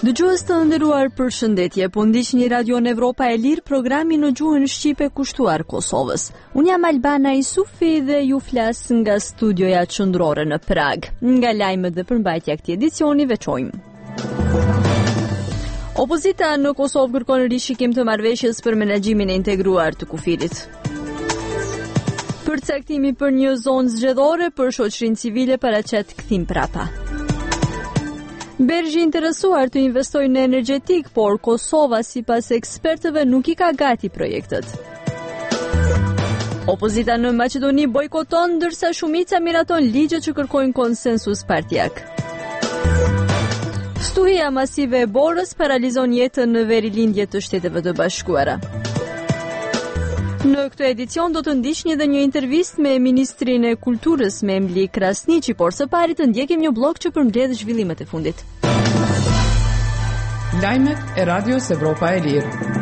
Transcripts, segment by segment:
Dëgjues të nderuar, përshëndetje. Po ndiqni Radion Evropa e Lirë, programin në gjuhën shqipe kushtuar Kosovës. Unë jam Albana Isufi dhe ju flas nga studioja qendrore në Prag. Nga lajmet dhe përmbajtja e këtij edicioni veçojmë. Opozita në Kosovë kërkon rishikim të marrëveshjes për menaxhimin e integruar të kufirit. Përcaktimi për një zonë zgjedhore për shoqërinë civile paraqet kthim prapa. Bergji interesuar të investojë në energjetik, por Kosova sipas ekspertëve nuk I ka gati projektet. Opozita në Maqedoni bojkoton ndërsa shumica miraton ligje që kërkojnë konsensus partijak. Stuhia masive e Borës paralizon jetën në verilindje të Shteteve të Bashkuara. Në këtë edicion do të ndiqni edhe një intervistë me Ministrin e Kulturës Memli Krasniqi, por së pari të ndjekim një blog që përmbledh zhvillimet e fundit. Lajmet e Radios Evropa e Lirë.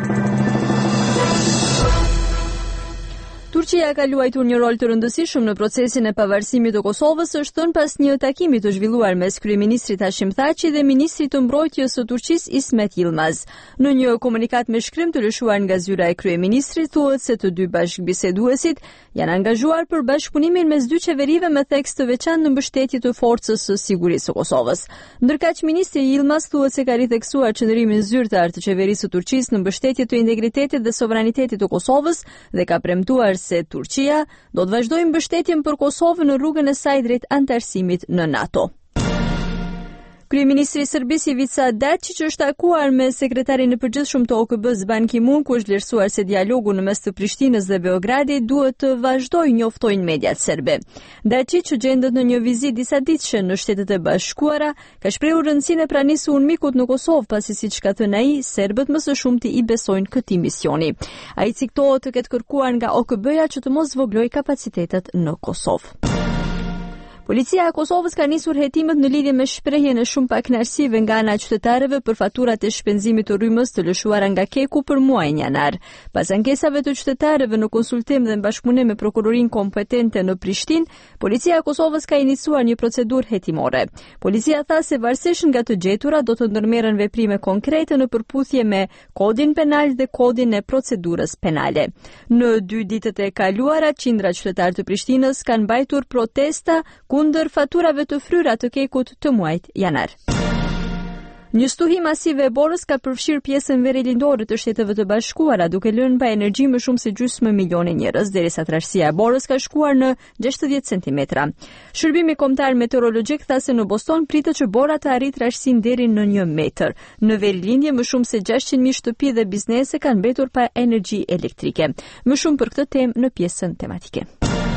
Turqia ka luajtur një rol të rëndësishëm në procesin e pavarësimit të Kosovës, është thënë pas një takimi të zhvilluar mes kryeministrit Hashim Thaçi dhe ministrit të mbrojtjes së Turqisë Ismet Yilmaz. Në një komunikat me shkrim të lëshuar nga zyra e kryeministrit thuhet se të dy bashkëbiseduesit janë angazhuar për bashkëpunimin mes dy qeverive me tekst të veçantë në mbështetje të forcës së sigurisë së Kosovës. Ndërkaq ministri Yilmaz thuhet se ka ritheksuar qëndrimin zyrtar të qeverisë së Turqisë në mbështetje të integritetit dhe sovranitetit të Kosovës dhe ka premtuar se Turqia do të vazhdojë mbështetjen për Kosovën në rrugën e saj drejt anëtarësimit në NATO. Kryeministri I Serbisë Ivica Dačić është takuar me sekretarin e përgjithshëm të OKB-s Ban Ki-moon, ku është vlerësuar se dialogu në mes të Prishtinës dhe Beogradit duhet të vazhdojë, njoftojnë mediat serbe. Dačić, që gjendet në një vizitë disaditëshe në Shtetet e Bashkuara, ka shprehur rëndësinë e pranisë së UNMIK-ut në Kosovë, pasi siç ka thënë ai, serbët më së shumti I besojnë këtij misioni. Ai ciktohet të ketë kërkuar nga OKB-ja që të mos zvoglojë kapacitetet në Kosovë. Policia e Kosovës ka nisur hetimet në lidhje me shprehjen e shumë pakënaqësive nga ana e qytetarëve për faturat e shpenzimit të rrymës të lëshuara nga Keku për muajin janar. Pas ankesave të qytetarëve në konsultim dhe në bashkëpunim me prokurorinë kompetente në Prishtinë, Policia e Kosovës ka iniciuar një procedurë hetimore. Policia tha se varësisht nga të gjetura do të ndërmerren veprime konkrete në përputhje me Kodin Penal dhe Kodin e Procedurës Penale. Në 2 ditët e kaluara, qindra qytetarë të Prishtinës kanë mbajtur protesta kundër faturave të fryra të Kekut të muajit janar. Një stuhi masive e Borës ka përfshirë pjesën verilindore të Shteteve të Bashkuara, duke lënë pa energji më shumë se gjysmë milioni njerëz, derisa trashësia e Borës ka shkuar në 60 cm. Shërbimi kombëtar meteorologjik tha se në Boston pritet që bora të arrijë trashësinë deri në 1 metër. Në verilindje më shumë se 600.000 shtëpi dhe biznese kanë mbetur pa energji elektrike. Më shumë për këtë temë në pjesën tematike.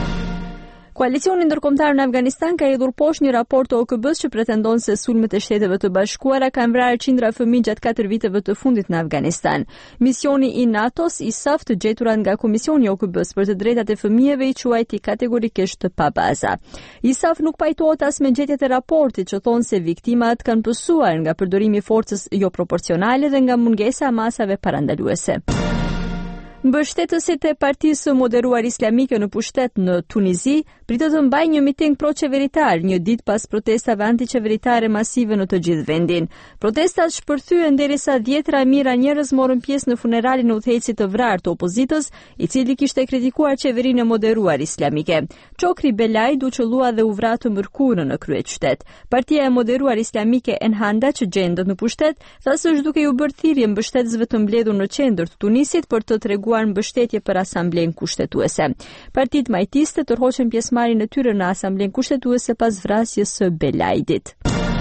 Koalicioni ndërkombëtar në Afganistan ka hedhur poshtë një raport të OKB-s që pretendon se sulmet e Shteteve të Bashkuara kanë vrarë qindra fëmijë gjatë 4 viteve të fundit në Afganistan. Misioni I NATO-s ISAF të gjeturat nga Komisioni I OKB-s për të drejtat e fëmijëve I quajti kategorikisht të pabaza. ISAF nuk pajtohet as me gjetjet e raportit që thonë se viktimat kanë pësuar nga përdorimi I forcës jo proporcionale dhe nga mungesa e masave parandaluese. Mbështetësit e Partisë së Moderuar Islamike në pushtet në Tunizi pritet të mbajnë një miting pro-qeveritar një ditë pas protestave antiqeveritare masive në të gjithë vendin. Protestat shpërthyen derisa 10 mijëra njerëz morën pjesë në funeralin e udhëheqësit të vrarë të opozitës, I cili kishte kritikuar qeverinë e moderuar islamike. Çokri Belaj duçëllua dhe u vra të mërkurën në kryeqytet. Partia e Moderuar Islamike Ennahda, që gjendet në pushtet, tha se është duke u bërë thirrje mbështetësve të mbledhur në qendër të Tunisit për të treguar mbështetje për asamblen kushtetuese. Partitë majtiste tërhoqën pjesëmarrjen e tyre në asamblen kushtetuese pas vrasjes së Belajdit.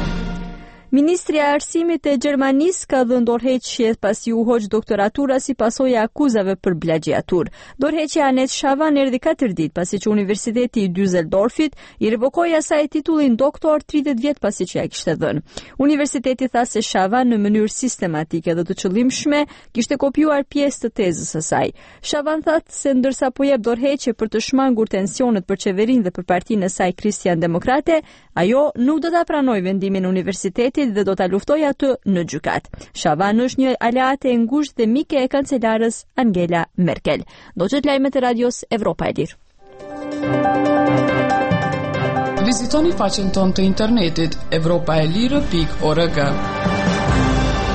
Ministri I Arsimit e Gjermanisë ka dhënë dorëheqje pasi u hoq doktoratura si pasojë e akuzave për plagjiatur. Dorëheqja Anet Shavan erdhi 4 ditë pasi që Universiteti I Düsseldorfit I revokoi asaj titullin doktor 30 vjet pasi që ja kishte dhënë. Universiteti tha se Shavan në mënyrë sistematike dhe të qëllimshme kishte kopjuar pjesë të tezës së saj. Shavan tha se ndërsa po jep dorëheqje për të shmangur tensionet për qeverinë dhe për partinë e saj Kristian Demokrate, ajo nuk do ta pranojë vendimin e universitetit dhe do ta luftojë atë në gjykat. Shavan është një aleate e ngushtë dhe mike e kancelarës Angela Merkel. Do të lajmet e Radios Evropa e Lirë. Vizitoni faqen tonë të internetit evropaelire.org.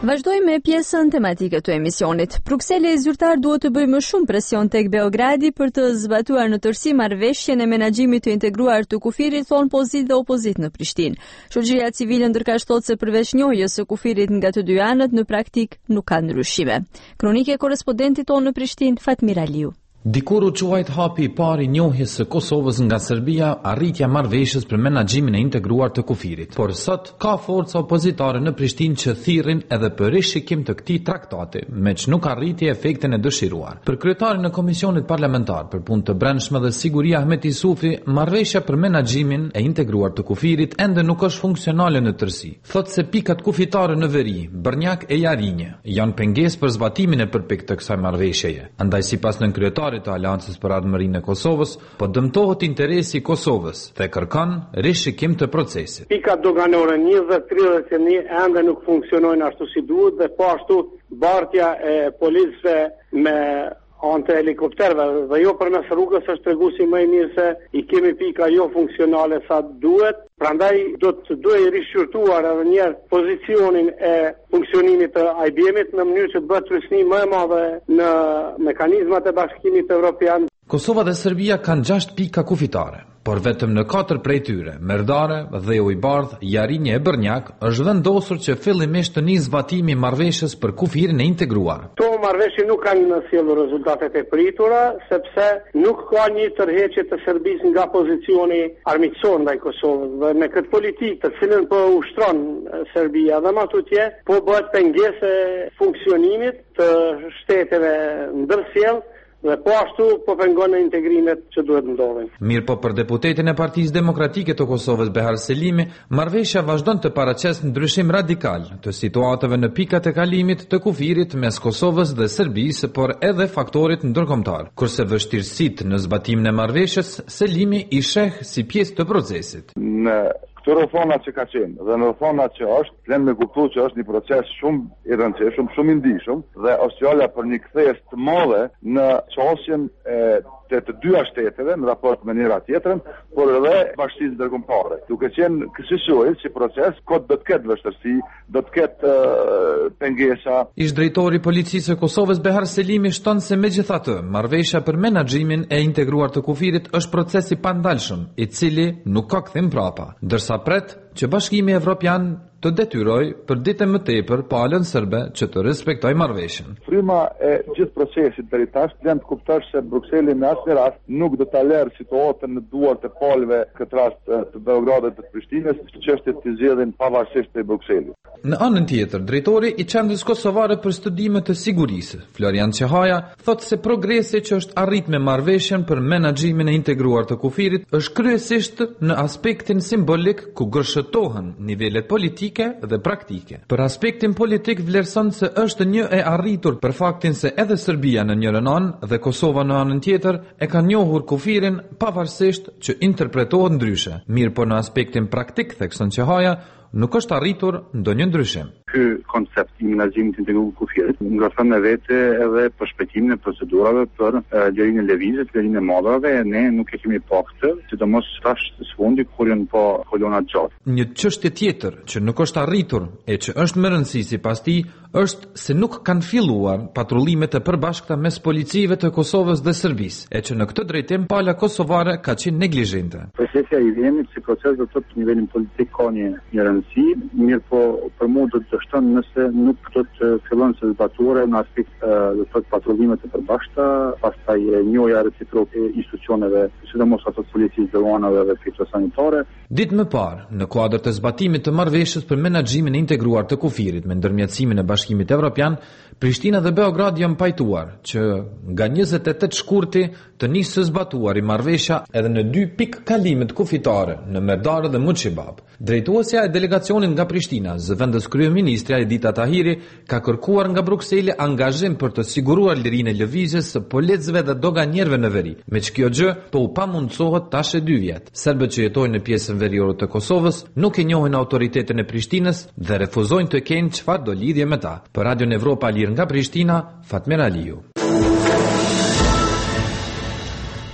Vazhdoj me pjesën tematike të emisionit. Brukseli zyrtar duhet të bëjë më shumë presion tek Beogradi për të zbatuar në tërësi marrëveshjen e menaxhimit të integruar të kufirit, thon pozitë dhe opozit në Prishtinë. Shoqëria civile ndërkaq thotë se përveç njohjes së kufirit nga të dy anët, në praktik nuk ka ndryshime. Kronike korespondentit tonë në Prishtinë, Fatmir Aliu. Dikur u quajt hapi I parë I njohjes së Kosovës nga Serbia, arritja marrëveshjes për menaxhimin e integruar të kufirit. Por sot ka forca opozitare në Prishtinë që thirrin edhe për rishikim të këtij traktati, meq nuk arriti efektin e dëshiruar. Për kryetarin e Komisionit Parlamentar për Punë të Brendshme dhe Siguri Ahmet Isufi, marrëveshja për menaxhimin e integruar të kufirit ende nuk është funksionale në tërësi. Thotë se pikat kufitare në veri, Brnjak e Jarinje janë pengesë për zbatimin e përpikt të kësaj marrëveshjeje. Andaj sipas nën kryetarit të Aleancës për Ardhmërinë e Kosovës, po dëmtohet interesi I Kosovës dhe kërkon rishikim të procesit. Pikat doganore 20-30 ende nuk funksionojnë ashtu si duhet dhe po ashtu bartja e policëve me anë të helikopterve dhe jo përmes rrugës është treguesi më I mirë se I kemi pika jo funksionale sa duhet. Prandaj do të duhet rishqyrtuar edhe njerë pozicionin e funksionimit të IBM-it në mënyrë që të bëhet trysni më e madhe në mekanizmat e Bashkimit Evropian. Kosova dhe Serbia kanë 6 pika kufitare, por vetëm në 4 prej tyre, Merdare, Dheu I Bardh, Jarinje e Brnjak, është vendosur që fillimisht të nisë zbatimi I marrëveshjes për kufirin e integruar. Këto marrëveshje nuk kanë sjellur rezultatet e pritura, sepse nuk ka një tërheqje të Serbisë nga pozicioni armiqësor ndaj Kosovës dhe me këtë politikë të cilën po ushtron Serbia dhe më tutje, po bëhet pengesë funksionimit të shteteve ndërsjellë dhe po ashtu po pengon në integrimet që duhet ndodhin. Mirë po për deputetin e Partisë Demokratike të Kosovës Behar Selimi, marrëveshja vazhdon të paraqesë ndryshim radikal të situatave në pikat e kalimit të kufirit mes Kosovës dhe Serbisë, por edhe faktorit ndërkombëtar. Kurse vështirësitë në zbatimin e marrëveshjes, Selimi I sheh si pjesë të procesit. Në këto rrethona që ka qenë dhe në rrethona që është, vlen me kuptuar që është një proces shumë I rëndësishëm, shumë I ndihshëm dhe është fjala për një kthesë të madhe në çështjen e të dyja shteteve në raport me njëra tjetrën, por edhe bashkësisë ndërkombëtare. Duke qenë kësaj si proces, do të ketë vështirësi, do të ketë pengesa. Ish drejtori I Policisë së Kosovës Behar Selimi shton se megjithatë, marrëveshja për menaxhimin e integruar të kufirit është proces I pandalshëm, I cili nuk ka kthim prapa, ndërsa pret që Bashkimi Evropian të detyroj për ditë më tepër palën serbe që të respektojë marrëveshjen. Fryma e gjithë procesit deri tash vlen të kuptosh se Brukseli në asnjë rast nuk do ta lërë situatën në duart e palëve, këtë rast të Beogradit dhe të Prishtinës, çështjet të zgjedhin pavarësisht të Brukselit. Në anën tjetër, drejtori I Qendrës Kosovare për Studime të Sigurisë, Florian Çehaja, thotë se progresi që është arrit me marrëveshjen për menaxhimin e integruar të kufirit është kryesisht në aspektin simbolik ku gërshëtohen nivelet politike dhe praktike. Për aspektin politik vlerëson se është një e arritur për faktin se edhe Serbia në njërin anë dhe Kosova në anën tjetër e ka njohur kufirin pavarësisht që interpretohet ndryshe. Mirë po në aspektin praktik, thekson Çehaja, nuk është arritur ndonjë ndryshim. Ky koncept I menaxhimit integruar të kufirit ngrohton me vete edhe përshpejtimin e procedurave për lirinë e lëvizjes, lirinë e modrave, ne nuk e kemi pa këtë, sidomos tash së fundi kur janë pa kolona gjatë. Një çështje tjetër që nuk është arritur e që është më rëndësishme sipas tij është se nuk kanë filluar patrullimet e përbashkëta mes policive të Kosovës dhe Serbisë, e që në këtë drejtim pala kosovare ka qenë neglizhente. Procesi I IBM-it si proces do të thotë nivelin politik ka një rëndësi, mirë po për mua do të shton nëse nuk do të fillon se zbatuare në aspekt do të thotë patrullimet e përbashkëta, pastaj njohja reciproke e institucioneve, sidomos ato të policisë dhe organeve dhe fitosanitare. Ditë më parë, në kuadër të zbatimit të marrëveshjes për menaxhimin e integruar të kufirit me ndërmjetësimin e Bashkimit Evropian, Prishtina dhe Beograd janë pajtuar që nga 28 shkurti të nisë së zbatuar I marrëveshja edhe në 2 pikë kalimet kufitare në Merdare dhe Muçibab. Drejtuesja e delegacionit nga Prishtina, zëvendës kryeministri Edita Tahiri, ka kërkuar nga Brukseli angazhim për të siguruar lirinë e lëvizjes së policëve dhe doganierëve në veri, me që kjo gjë po u pamundsohet tash e 2 vjet. Serbët që jetojnë në pjesën veriore të Kosovës nuk e njohin autoritetin e Prishtinës dhe refuzojnë të kenë çfarë do lidhje me ta. Për Radio Evropa nga Prishtina, Fatmir Aliu.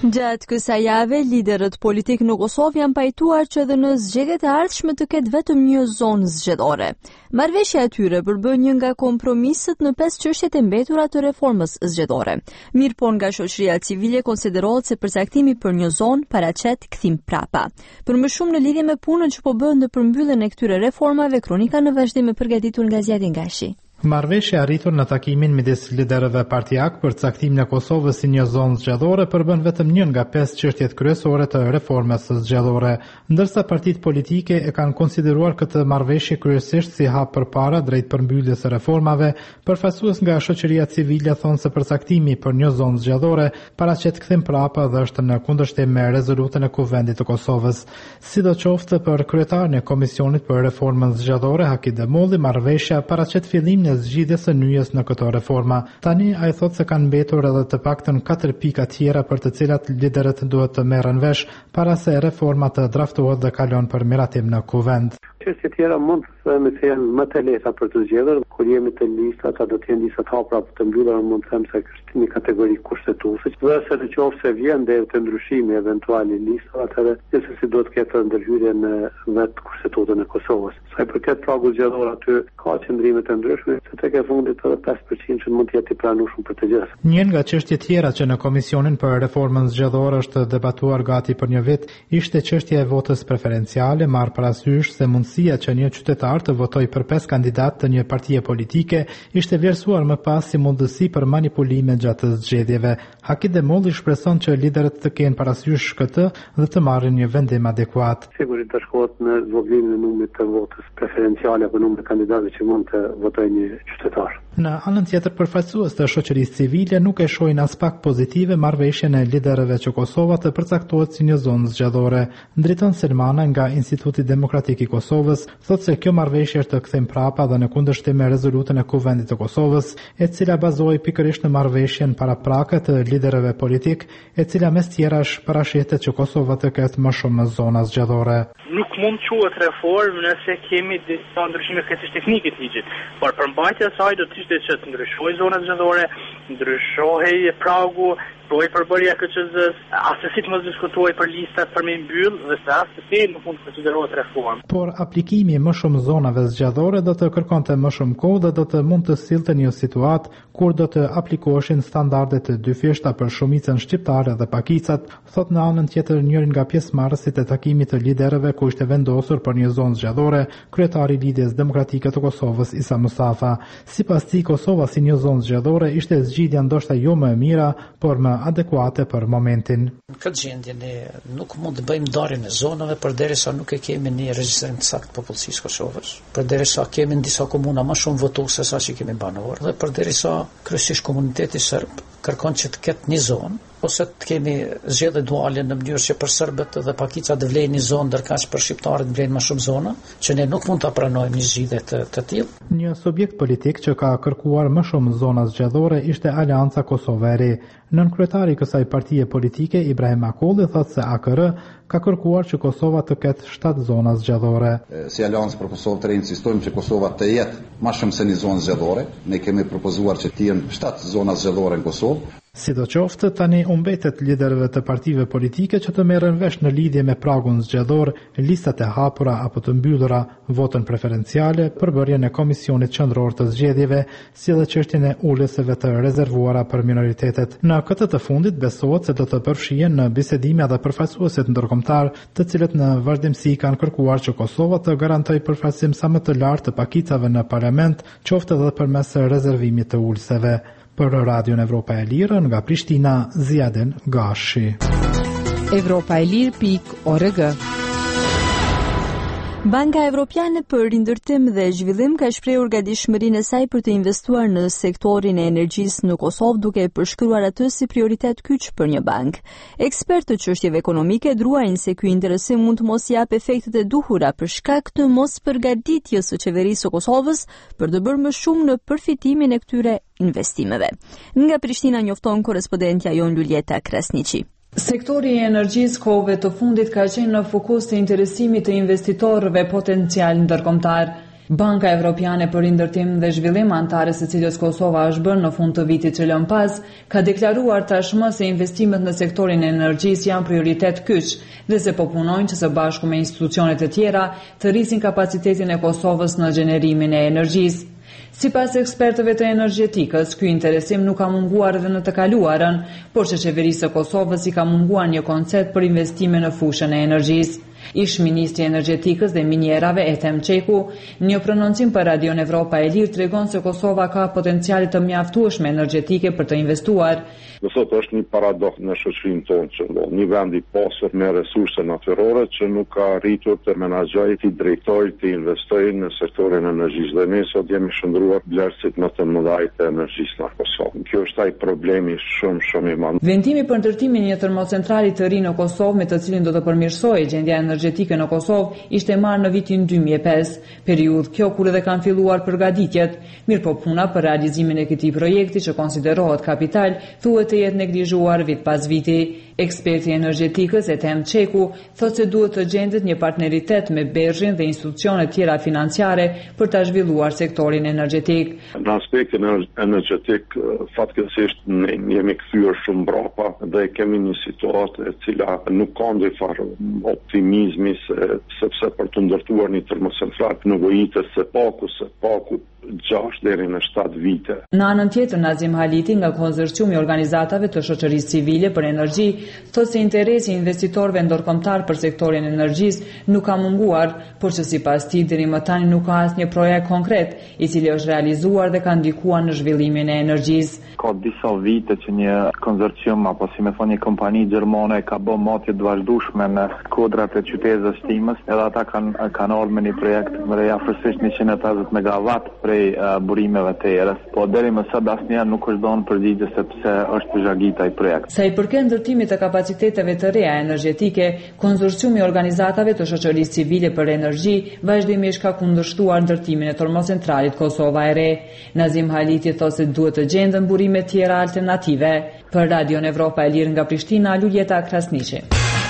Gjatë kësaj jave, liderët politik në Kosovë janë pajtuar që edhe në zgjedhjet e ardhshme të ketë vetëm një zonë zgjedhore. Marrëveshja e tyre përbën një nga kompromiset në 5 çështjet e mbetura të reformës zgjedhore. Mirëpo nga shoqëria civile konsiderohet se përcaktimi për një zonë paraqet kthim prapa. Për më shumë në lidhje me punën që po bëhet në përmbylljen e këtyre reformave, kronika në vazhdim e përgatitur nga Zjati Ngashi. Marrëveshja arritur në takimin midis liderëve partijak për caktimin e Kosovës si një zonë zgjedhore përbën vetëm një nga 5 çështjet kryesore të reformës zgjedhore, ndërsa partitë politike e kanë konsideruar këtë marrëveshje kryesisht si hap përpara drejt përmbylljes së reformave. Përfaqësues nga shoqëria civile thonë se përcaktimi për një zonë zgjedhore paraqet kthim prapa dhe është në kundërshtim me rezolutën e Kuvendit të Kosovës. Sidoqoftë për kryetarin e Komisionit për Reformën Zgjedhore Haki Demolli, marrëveshja paraqet fillimin e zgjidhjes së nyjes në këto reforma. Tani ai thotë se kanë mbetur edhe të paktën 4 pika tjera për të cilat liderët duhet të merren vesh para se reforma të draftohet dhe kalon për miratim në Kuvend. Çështjet tjera mund të themi se janë më të lehta për të zgjedhur, kur jemi të listat, do të jenë listat hapura për të mbyllura, mund të them se është një kategori kushtetuese. Dhe se nëse vjen deri te ndryshimi eventual i listave, atëherë gjithsesi duhet të ketë ndërhyrje në vetë kushtetutën e Kosovës. Sa i përket pragut zgjedhor, aty ka qëndrime të ndryshme, se tek e fundit edhe 5% që mund të jetë i pranueshëm për të gjithë. Një nga çështjet tjera që në Komisionin për Reformën Zgjedhore është debatuar gati për një vit ishte çështja e votës preferenciale, marrë parasysh se mundësia që një qytetar të votojë për 5 kandidat të një partie politike ishte vlerësuar më pas si mundësi për manipulime gjatë zgjedhjeve. Haki Demolli shpreson që liderët të kenë parasysh këtë dhe të marrin një vendim adekuat. Sigurisht të shkohet në zvogëlimin e numrit të votës preferenciale apo numrit të kandidatëve që mund të votojë një qytetar. Në anën tjetër, përfaqësues të shoqërisë civile nuk e shohin as pak pozitive marrëveshjen e liderëve që Kosova të përcaktohet si një zonë zgjedhore. Driton Selmana nga Instituti Demokratik i Kosovës thotë se kjo marrëveshje është të kthim prapa dhe në kundërshtim me rezolutën e Kuvendit të Kosovës, e cila bazohej pikërisht në marrëveshjen paraprake të liderëve politik, e cila mes tjerash parashitet që Kosova të ketë më shumë zona zgjedhore. Nuk mund të quhet reformë nëse kemi disa ndryshime teknike të ligjit, por përmbajtja e saj do të ishte që të ndryshojë zonat zgjedhore, ndryshojë pragu, i përbërja KQZ-s, asesi të mos diskutohej për listat për me mbyll dhe se asesi nuk mund të konsiderohet reformë. Por aplikimi më shumë zonave zgjedhore do të kërkonte më shumë kohë dhe do të mund të sillte një situatë kur do të aplikoheshin standarde të dyfishta për shumicën shqiptare dhe pakicat, thot në anën tjetër njërin nga pjesëmarrësit e takimit të liderëve ku ishte vendosur për një zonë zgjedhore, kryetari i Lidhjes Demokratike të Kosovës Isa Mustafa. Sipas tij, Kosova si një zonë zgjedhore ishte zgjidhja ndoshta jo më e mira, por më adekuate për momentin. Në këtë gjendje ne nuk mund të bëjmë ndarjen e zonave përderisa nuk e kemi një regjistrim të saktë popullsisë Kosovës, përderisa kemi në disa komuna më shumë votues se sa që kemi banor, dhe përderisa kryesisht komuniteti serb kërkon që të ketë një zonë ose të kemi zgjedhje duale në mënyrë që për serbët dhe pakicat të vlejnë një zonë ndërkaq për shqiptarët vlejnë më shumë zona, që ne nuk mund ta pranojmë një zgjidhje të tillë. Një subjekt politik që ka kërkuar më shumë zona zgjedhore ishte Aleanca Kosovë e Re. Nënkryetari i kësaj partie politike, Ibrahim Akolli, thotë se AKR ka kërkuar që Kosova të ketë 7 zona zgjedhore. Si Aleancë për Kosovë të Re insistojmë që Kosova të jetë më shumë se një zonë zgjedhore. Ne kemi propozuar që të jenë 7 zona zgjedhore në Kosovë. Sidoqoftë, tani u mbetet liderëve të partive politike që të merren vesh në lidhje me pragun zgjedhor, listat e hapura apo të mbyllura, votën preferenciale, përbërjen e Komisionit Qendror të Zgjedhjeve, si dhe çështjen e ulëseve të rezervuara për minoritetet. Në këtë të fundit besohet se do të përfshihen në bisedime edhe përfaqësuesit ndërkombëtar, të cilët në vazhdimsi kanë kërkuar që Kosova të garantojë përfaqësim sa më të lartë të pakicave në parlament, qoftë edhe përmes rezervimit të ulëseve. Për Radion Evropa e Lirë, nga Prishtina, Zjadin Gashi. Evropaelir.org. Banka Evropiane për Rindërtim dhe Zhvillim ka shprehur gatishmërinë e saj për të investuar në sektorin e energjisë në Kosovë, duke përshkruar atë si prioritet kyç për një bankë. Ekspertë të çështjeve ekonomike druajnë se ky interesim mund të mos jap efektet e duhura për shkak të mos përgatitjes së qeverisë së Kosovës për të bërë më shumë në përfitimin e këtyre investimeve. Nga Prishtina njofton korrespondentja jon Luljeta Krasniqi. Sektori i energjisë kohëve të fundit ka qenë në fokus të interesimit të investitorëve potencial ndërkombëtar. Banka Evropiane për Rindërtim dhe Zhvillim, antare së cilës Kosova është bërë në fund të vitit që lën pas, ka deklaruar tashmë se investimet në sektorin e energjisë janë prioritet kyç dhe se po punojnë që së bashku me institucionet e tjera të rrisin kapacitetin e Kosovës në gjenerimin e energjisë. Sipas ekspertëve të energjetikës, ky interesim nuk ka munguar edhe në të kaluarën, por që qeverisë së Kosovës i ka munguar një koncept për investime në fushën e energjisë. Ish ministri i energjetikës dhe minjerave Ethem Çeku, në një prononcim për Radio Evropa e Lirë, tregon se Kosova ka potenciale të mjaftueshme energjetike për të investuar. Do thotë është një paradoks në shoqërinë tonë që një vend i pasur me resurse natyrore që nuk ka arritur të menaxhojë, të drejtojë, të investojë në sektorin e energjisë. Dhe ne sot jemi shndruar vlerësit më të mëdha të energjisë në Kosovë. Kjo është ai problemi shumë i madh. Vendimi për ndërtimin e një termocentrali të ri në Kosovë, me të cilin do të përmirësojë gjendja energjetike në Kosovë, ishte marrë në vitin 2005, periudhë kjo kur edhe kanë filluar përgatitjet. Mirëpo puna për realizimin e këtij projekti, që konsiderohet kapital, thuhet të jetë neglizhuar vit pas viti. Eksperti i energjetikës Ethem Çeku thotë se duhet të gjendet një partneritet me Berghin dhe institucionet tjera financiare për ta zhvilluar sektorin energjetik. Në aspektin energjetik, fatkeqësisht ne jemi kthyer shumë mbrapa dhe kemi një situatë e cila nuk ka ndonjëfarë optimizmi sepse për të ndërtuar një termocentral nevojitet se paku 6 deri në 7 vite. Në anën tjetër, Nazim Haliti nga konsorciumi i organizatave të shoqërisë civile për energji thotë se interesi i investitorëve ndërkombëtar për sektorin e energjisë nuk ka munguar, por që sipas tij deri më tani nuk ka asnjë projekt konkret i cili është realizuar dhe ka ndikuar në zhvillimin e energjisë. Ka disa vite që një konsorcium apo si më thonë një kompani gjermane ka bërë matje të vazhdueshme në kodrat e qytetit të Shtimës, edhe ata kanë ardhur me një projekt me afërsisht 150 megawatt prej burimeve të erës, po deri më sot asnjëherë nuk është dhënë përgjigje sepse është zhagita i projekt. Sa i përket ndërtimit të kapaciteteve të reja energjetike, konsorciumi i organizatave të shoqërisë civile për energji vazhdimisht ka kundërshtuar ndërtimin e termocentralit Kosova e Re. Nazim Haliti thotë se duhet të gjenden burime tjera alternative. Për Radio Evropa e Lirë nga Prishtina, Luljeta Krasniqi.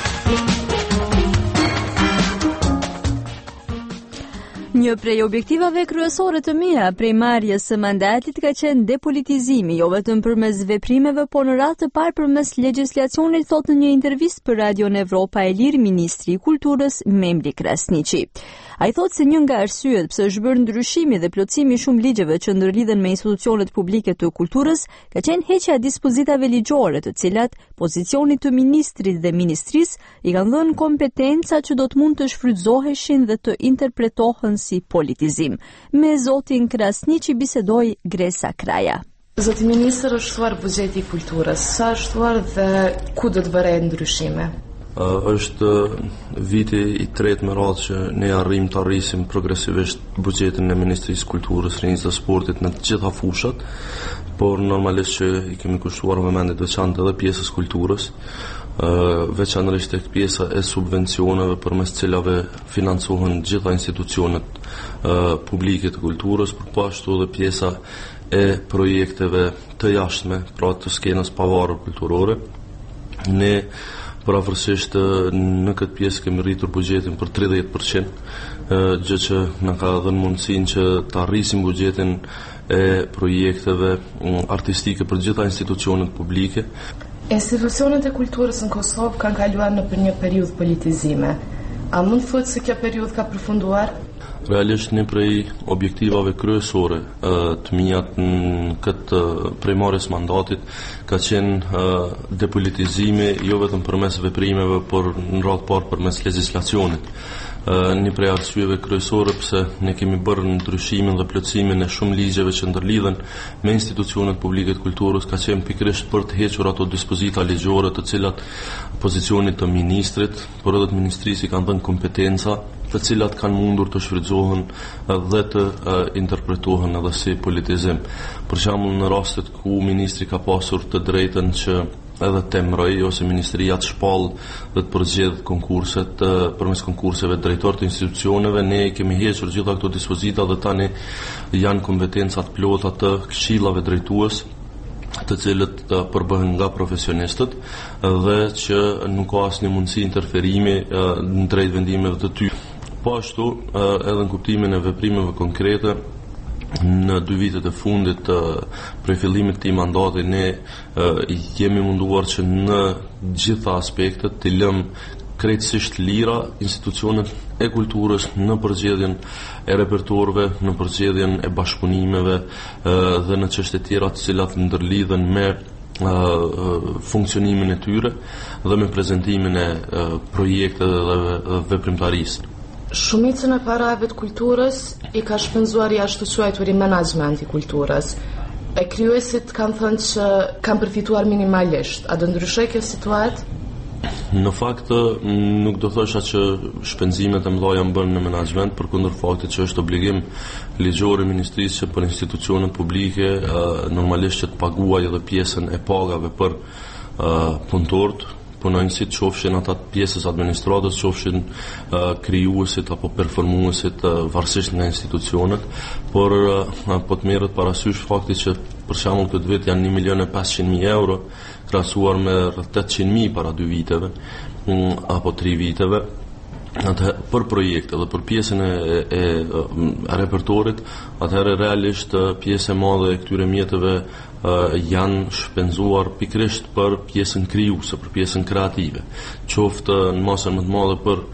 Një prej objektivave kryesore të mira prej marrjes së mandatit ka qenë depolitizimi, jo vetëm përmes veprimeve, por në radhë të parë përmes legjislacionit, thotë në një intervistë për Radio Evropa e Lirë ministri i Kulturës Memli Krasniqi. Ai thotë se një nga arsyet pse është bërë ndryshimi dhe plotësimi shumë ligjeve që ndërlidhen me institucionet publike të kulturës ka qenë heqja e dispozitave ligjore, të cilat pozicionit të ministrit dhe ministrisë i kanë dhënë kompetenca që do të mund të shfrytëzoheshin dhe të interpretohen si politizim. Me zotin Krasniqi bisedoi Gresa Kraja. Zoti ministër, është thuar buxheti i kulturës. Sa është thuar dhe ku do të bëhet ndryshime? Është viti i tretë me radhë që ne arrim të arrisim progresivisht buxhetin e Ministrisë Kulturës, Rinjtës dhe Sportit në të gjitha fushat, por normalisht që i kemi kushtuar vëmendje të veçantë edhe pjesës kulturës, veçanërisht tek pjesa e subvencioneve përmes cilave financohen gjitha institucionet publike të kulturës, por po ashtu edhe pjesa e projekteve të jashtme, pra të skenës pavarur kulturore. Ne përafërsisht në këtë pjesë kemi rritur buxhetin për 30%, gjë që na ka dhënë mundësinë që të arrisim buxhetin e projekteve artistike për gjitha institucionet publike. Institucionet e kulturës në Kosovë kanë kaluar në një periudhë politizime. A mund thuhet se kjo periudhë ka përfunduar? Realisht një prej objektivave kryesore të mia në këtë prej marrjes mandatit ka qenë depolitizimi, jo vetëm përmes veprimeve, por në radhë parë përmes legjislacionit. Një prej arsyeve kryesore pse ne kemi bërë ndryshimin dhe plotësimin e shumë ligjeve që ndërlidhen me institucionet publike të kulturës ka qenë pikërisht për të hequr ato dispozita ligjore të cilat pozicionit të ministrit, por edhe të ministrisë i kanë dhënë kompetenca të cilat kanë mundur të shfrytëzohen dhe të interpretohen edhe si politizim. Për shembull, në rastet ku ministri ka pasur të drejtën që edhe temroj ose ministria të shpall dhe të përgjedh konkurset përmes konkurseve drejtor të institucioneve, ne kemi hequr gjitha këto dispozita dhe tani janë kompetencat plota të këshillave drejtues, të cilët përbëhen nga profesionistët dhe që nuk ka asnjë mundësi interferimi në drejt vendimeve të tyre. Po ashtu edhe në kuptimin e veprimeve konkrete në 2 vitet e fundit prej fillimit të këtij mandati ne jemi munduar që në gjitha aspektet të lëmë krejtësisht lira institucionet e kulturës në përgjedhjen e repertorëve, në përgjedhjen e bashkëpunimeve dhe në çështje tjera të cilat ndërlidhen me funksionimin e tyre dhe me prezantimin e projekteve dhe veprimtarisë. Shumicën e parave të kulturës i ka shpenzuar jashtë quajturi menaxhmenti i kulturës. E krijuesit kanë thënë që kanë përfituar minimalisht. A do ndryshoj kjo situatë? Në fakt nuk do thosha që shpenzimet e mëdha janë bërë në menaxhment, përkundër faktit që është obligim ligjor i ministrisë që për institucionet publike normalisht që të paguajë edhe pjesën e pagave për punëtorët, punonjësit, qofshin ata pjesës administratës, qofshin krijuesit apo performuesit varësisht nga institucionet, por po të merret parasysh fakti që për shembull këtë vit janë 1.500.000 euro krahasuar me rreth 800.000 para 2 viteve apo 3 viteve për projekte dhe për pjesën e repertorit. Atëherë realisht pjesë e madhe e këtyre mjeteve janë shpenzuar pikrisht për pjesën krijuese, për pjesën kreative, qoftë në masën më të madhe për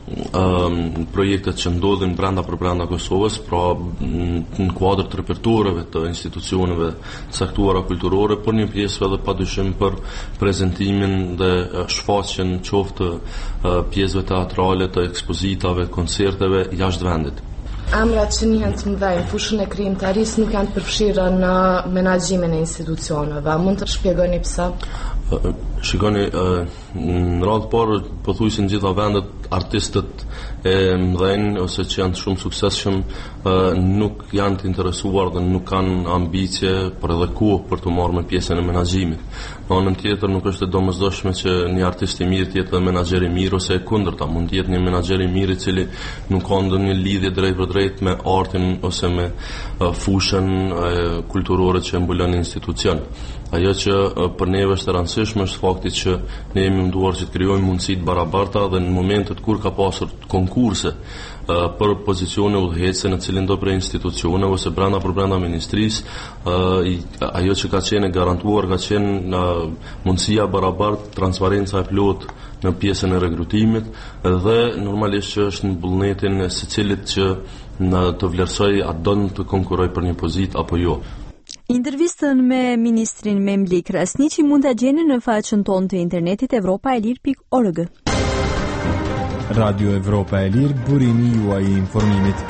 projektet që ndodhin brenda Kosovës, pra në kuadër të repertoreve të institucioneve caktuara kulturore, por një pjesë edhe padyshim për prezantimin dhe shfaqjen qoftë pjesëve teatrale, të ekspozitave, koncerteve jashtë vendit. Emrat që njihen të mëdhenj në fushën e krijimtarisë nuk janë të përfshirë në menaxhimin e institucioneve. A mund të shpjegoni pse? Shikoni, në radhë parë, pothuajse në gjitha vendet artistët e mëdhenj ose që janë shumë suksesshëm nuk janë të interesuar dhe nuk kanë ambicie për edhe kohë për të marrë me pjesën e menaxhimit. Në anën tjetër nuk është e domosdoshme që një artist i mirë të jetë edhe menaxher i mirë ose e kundërta, mund të jetë një menaxher i mirë i cili nuk ka ndonjë lidhje drejt për drejt me artin ose me fushën kulturore që mbulon institucion. Ajo që për neve është e rëndësishme është fakti që ne jemi munduar që të krijojmë mundësi të barabarta dhe në momentet kur ka pasur konkurse për pozicione udhëheqëse në cilin do prej institucione ose brenda ministrisë, ajo që ka qenë garantuar ka qenë mundësia barabart, transparenca e plot në pjesën e rekrutimit dhe normalisht që është në vullnetin e secilit që të vlerësoj a don të konkurroj për një pozitë apo jo. Intervistën me ministrin Memlik Krasniqi mund ta gjeni në faqen tonë të internetit evropaelir.org. Radio Evropa e Lirë, burimi juaj i informimit.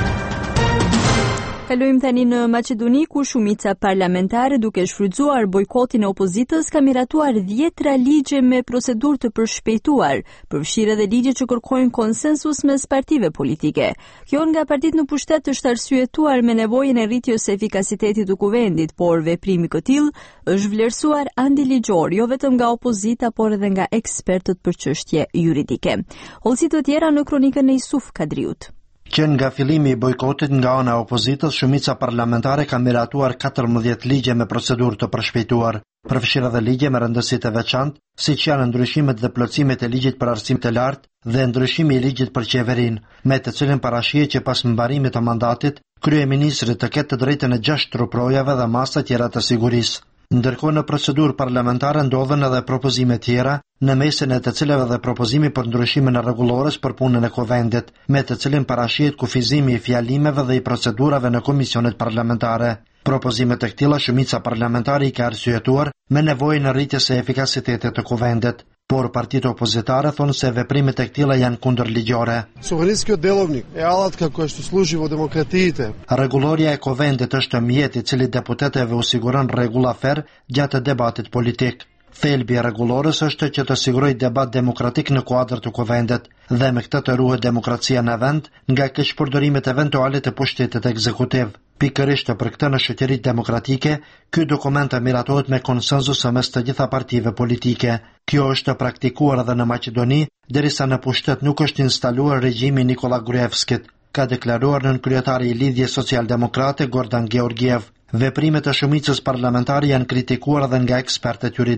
Kalojmë tani në Maqedoni, ku shumica parlamentare duke shfrytzuar bojkotin e opozitës ka miratuar 10 ligje me procedurë të përshpejtuar, përfshirë edhe ligje që kërkojnë konsensus mes partive politike. Kjo nga partitë në pushtet është arsyetuar me nevojën e rritjes së efikasitetit të kuvendit, por veprimi i tillë është vlerësuar antiligjor, jo vetëm nga opozita, por edhe nga ekspertët për çështje juridike. Hollësi të tjera në kronikën e Isuf Kadriut. Që nga fillimi i bojkotit nga ana e opozitës, shumica parlamentare ka miratuar 14 ligje me procedurë të përshpejtuar. Përfshirë edhe ligje me rëndësi të veçantë, siç janë ndryshimet dhe plotësimet e ligjit për arsim të lartë dhe ndryshimi i ligjit për qeverinë, me të cilin parashihet që pas mbarimit të mandatit, kryeministri të ketë të drejtën e 6 truprojave dhe masa tjera të sigurisë. Ndërkohë në procedurë parlamentare ndodhen edhe propozime tjera, në mesin e të cilave dhe propozimi për ndryshimin e rregullores për punën e kuvendit, me të cilin parashihet kufizimi i fjalimeve dhe i procedurave në komisionet parlamentare. Propozimet e këtilla shumica parlamentare i ka arsyetuar me nevojën e rritjes së efikasitetit të kuvendit, por partitë opozitare thonë se veprimet e këtilla janë kundërligjore. Suverenski delovnik e alatka koja što služi vo demokratiite. Rregulloria e kuvendit është mjet i cili deputetëve u siguron rregulla fer gjatë debatit politik. Thelbi i rregullores është që të sigurojë debat demokratik në kuadër të kuvendit dhe me këtë të ruhet demokracia në vend nga keqpërdorimet eventuale të pushtetit ekzekutiv. Pikërisht për këtë në shoqëritë demokratike, ky dokument miratohet me konsenzus mes të gjitha partive politike. Kjo është praktikuar edhe në Maqedoni, derisa në pushtet nuk është instaluar regjimi Nikola Gruevskit, ka deklaruar nën kryetari i Lidhjes Socialdemokrate Gordan Georgiev. Veprimet e shumicës parlamentare janë kritikuar edhe nga ekspertët juridik.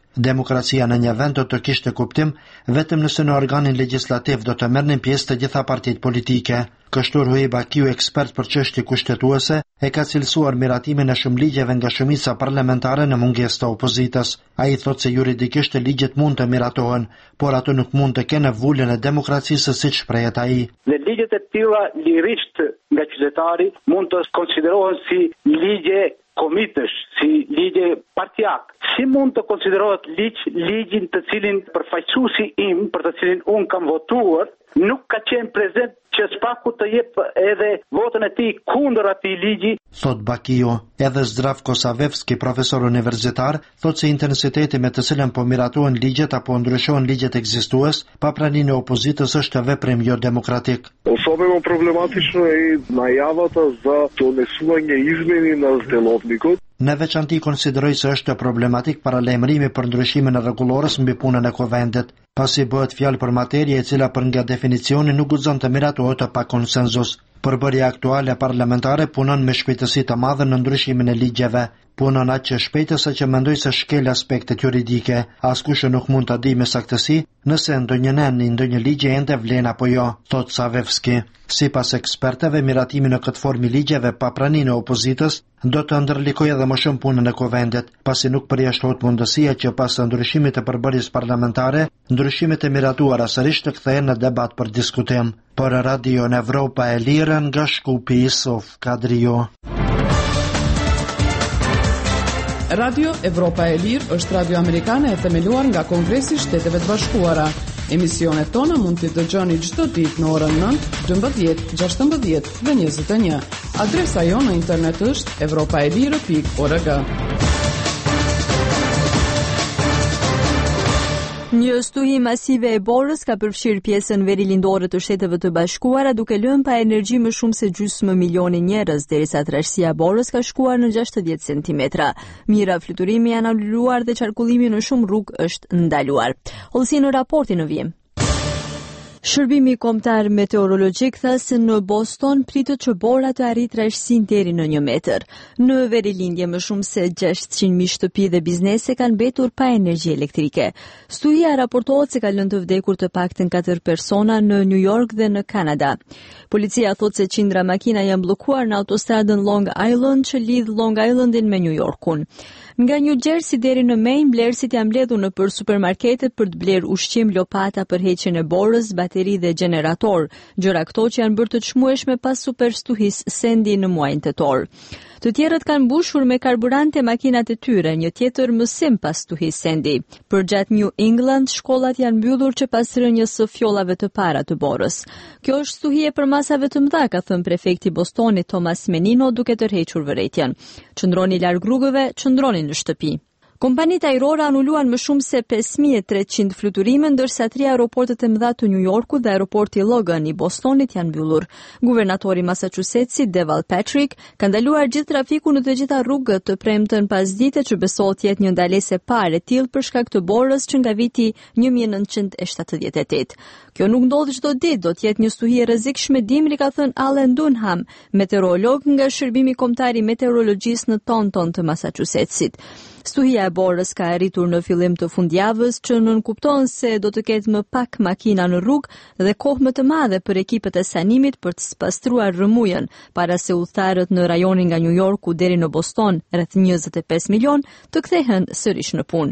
Demokracia në një vend do të kishte kuptim vetëm nëse në organin legjislativ do të merrnin pjesë të gjitha partitë politike. Kështu Rui Bakiu, ekspert për çështje kushtetuese, e ka cilësuar miratimin e shumë ligjeve nga shumica parlamentare në mungesë të opozitës. Ai thotë se juridikisht ligjet mund të miratohen, por ato nuk mund të kenë vullën e demokracisë siç shprehet ai. Dhe ligjet e tilla lirisht nga qytetari mund të konsiderohen si ligje komitësh, si ligje partijak. Si mund të konsiderohet ligjin të cilin përfaqësuesi im, për të cilin unë kam votuar, nuk ka qenë prezent që spaku të jep edhe votën e tij kundër atij ligji. Thot Bakiu. Edhe Zdravko Savevski, profesor universitar, thot se intensiteti me të cilën po miratohen ligjet apo ndryshohen ligjet ekzistues, pa praninë e opozitës është veprim jo demokratik. Особено проблематично е и најавата за донесување измени на зделовникот. Në veçanti konsideroj se është problematik paralajmërimi për ndryshimin e rregullorës mbi punën e kuvendit, pasi bëhet fjalë për materie e cila për nga definicioni nuk guxon të miratohet pa konsenzus. Përbërja aktuale parlamentare punon me shpejtësi të madhe në ndryshimin e ligjeve. Punon aq shpejt sa që mendoj se shkel aspektet juridike. Askush nuk mund ta di me saktësi nëse ndonjë nen i ndonjë ligji ende vlen apo jo, thot Savevski. Sipas ekspertëve, miratimi në këtë formë ligjeve pa praninë e opozitës do të ndërlikojë edhe më shumë punën e kuvendit, pasi nuk përjashtohet mundësia që pas ndryshimit të përbërjes parlamentare, ndryshimet e miratuara sërish të kthehen në debat për diskutim. Për Radio Evropa e Lirë nga Shkupi, Yusuf Kadrio. Radio Evropa e Lirë është radio amerikane e themeluar nga Kongresi i Shteteve të Bashkuara. Emisionet tona mund t'i dëgjoni çdo ditë në orën 9, 12, 16 dhe 21. Adresa jonë në internet është europaelire.org. Një stuhi masive e borës ka përfshirë pjesën verilindore të Shteteve të Bashkuara, duke lënë pa energji më shumë se gjysmë milioni njerëz, derisa trashësia e borës ka shkuar në 60 centimetra. Mira fluturimi janë anuluar dhe qarkullimi në shumë rrugë është ndaluar. Hollësi në raportin në vijim. Shërbimi kombëtar meteorologjik tha se në Boston pritet që bora të arrijë trashësinë deri në 1 metër. Në verilindje më shumë se 600.000 shtëpi dhe biznese kanë mbetur pa energji elektrike. Studia raportohet se ka lënë të vdekur të paktën 4 persona në New York dhe në Kanada. Policia thotë se qindra makina janë bllokuar në autostradën Long Island që lidh Long Islandin me New Yorkun. Nga New Jersey deri në Maine, blerësit janë mbledhur nëpër supermarketet për të blerë ushqim, lopata për heqjen e borës, bateri dhe gjenerator, gjëra këto që janë bërë të çmueshme pas superstuhis Sandy në muajin tetor. Të tjerët kanë mbushur me karburante makinat e tyre, një tjetër mësim pas stuhis Sandy. Përgjatë New England, shkollat janë mbyllur që pas rënjes së fjollave të para të borës. Kjo është stuhi e përmasave të mëdha, ka thënë prefekti Bostonit Thomas Menino duke tërhequr vërejtjen. Qëndroni larg rrugëve, qëndroni në shtëpi. Kompanitë ajrore anuluan më shumë se 5300 fluturime, ndërsa 3 aeroportet e mëdha të New Yorkut dhe aeroporti Logan i Bostonit janë mbyllur. Guvernatori i Massachusettsit, Deval Patrick, ka ndaluar gjithë trafiku në të gjitha rrugët të premten pasdite që besohet jetë një ndalesë e parë e tillë për shkak të borës që nga viti 1978. Kjo nuk ndodh çdo ditë, do të jetë një stuhi e rrezikshme, dimri, ka thënë Alan Dunham, meteorolog nga Shërbimi Kombëtar i Meteorologjisë në Taunton të Massachusettsit. Stuhia e borës ka arritur në fillim të fundjavës, që nënkupton se do të ketë më pak makina në rrugë dhe kohë më të madhe për ekipet e sanimit për të pastruar rrëmujën, para se udhëtarët në rajonin nga New Yorku deri në Boston, rreth 25 milion, të kthehen sërish në punë.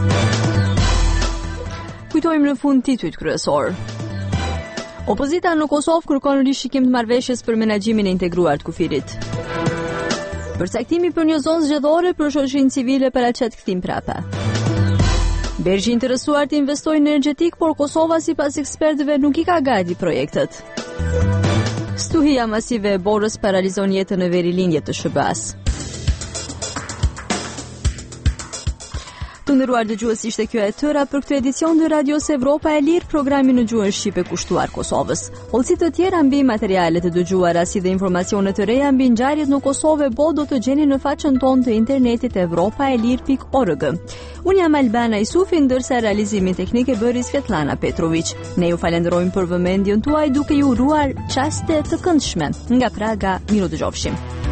Kujtojmë në fund titujt kryesor. Opozita në Kosovë kërkon rishikim të marrëveshjes për menaxhimin e integruar të kufirit. Përcaktimi për një zonë zgjedhore për shoqërinë civile paraqet kthim prapa. Bergji interesuar të investojë në energjetik, por Kosova sipas ekspertëve nuk i ka gati projektet. Stuhia masive e borës paralizon jetën e verilindje të SBA-s. Të nderuar dëgjues, ishte kjo e tëra për këtë edicion të Radios Evropa e Lirë, programi në gjuhën shqipe kushtuar Kosovës. Hollësi të tjera mbi materialet e dëgjuara si dhe informacione të reja mbi ngjarjet në Kosovë bo do të gjeni në faqen tonë të internetit europaelir.org. Unë jam Albana Isufi, ndërsa realizimin teknik e bëri Svetlana Petrović. Ne ju falenderojmë për vëmendjen tuaj duke ju uruar çaste të këndshme. Nga Praga, miru dëgjofshim.